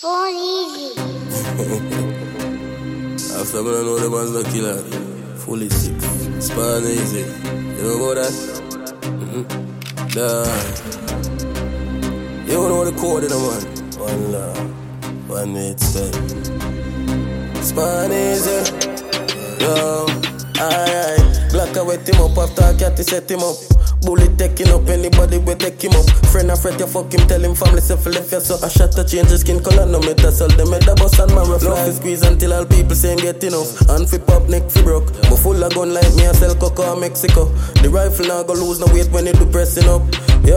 Phone easy. After I know the man's not killer, fully sick. Spawn easy. You know about that? You know the code in the man. One love, 1 minute spent. Spawn easy. Yo, aye. Black I wet him up after I cat set him up. Bullet taking up, anybody will take him up. Friend a fret, you fuck him, tell him family self left you so. I shot to change his skin color, no matter so. Them head a bust and man refly. Love fi squeeze until all people say him get enough. And fi pop, neck fi broke. But full of gun like me, I sell cocoa in Mexico. The rifle now go lose no weight when you do pressing up. Yo,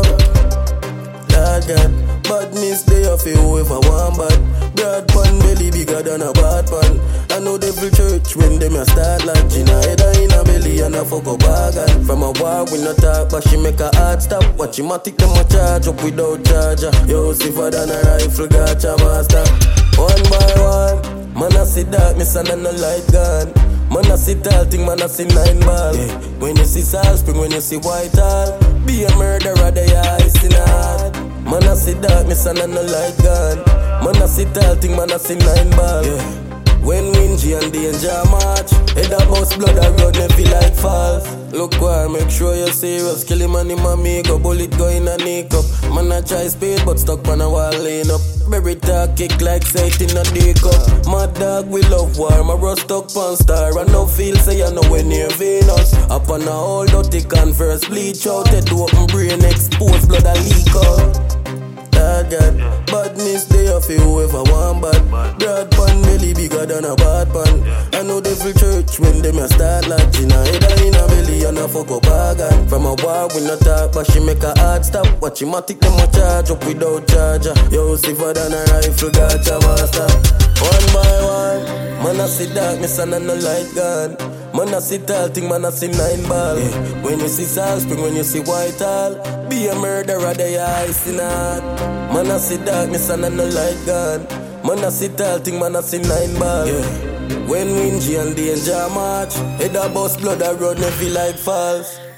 Lord God, badness they off you whoever want bad. Broad pan belly bigger than a bad pan. I know devil church when them a start like Gina header in a belly and a fuck up bargain. From a war we no talk but she make a heart stop. Watch him a tick them a charge up without charger. Yo safer than a rifle gotcha master. One by one, man I see dark, me son and no light gun. Man I see tall thing, man I see 9 ball. Yeah. When you see Salt Spring, when you see Whitehall, be a murderer, they ice in hard. Man I see dark, me son and no light gun. Man I see tall thing, man I see 9 ball. Yeah. When Wingy and Danger march, head a bust blood a run heavy like falls. Look where, make sure you're serious. Kill him and him a make up, bullet go in a neck up. Man a try speed but stuck on a wall lane up. Berry talk kick like sight in a dick up. Mad dog we love war, my rust stuck pan star. And no feel say you know when near Venus. Up on a whole dirty converse, bleach out, head open brain exposed, blood a leak out. God, badness they off you whoever want bad. Broad pan belly bigger than a bad pan. I know devil church when them a start like Gina header in a belly and a fuck up bargain. From a war we no talk but she make a hard stop. Watch him a tick them a charge up without charger. Yo safer than a rifle gotcha master. One by one, man I see dark, me son and no light gun. Man I see tall thing, man I see 9 ball. Yeah. When you see Salt Spring, when you see Whitehall, be a murderer, they ice in hard. Man I see dark, me son and no light gun. Man I see tall thing, man I see 9 ball. Yeah. When Wingy and Danger march, head a bust blood a run heavy like falls.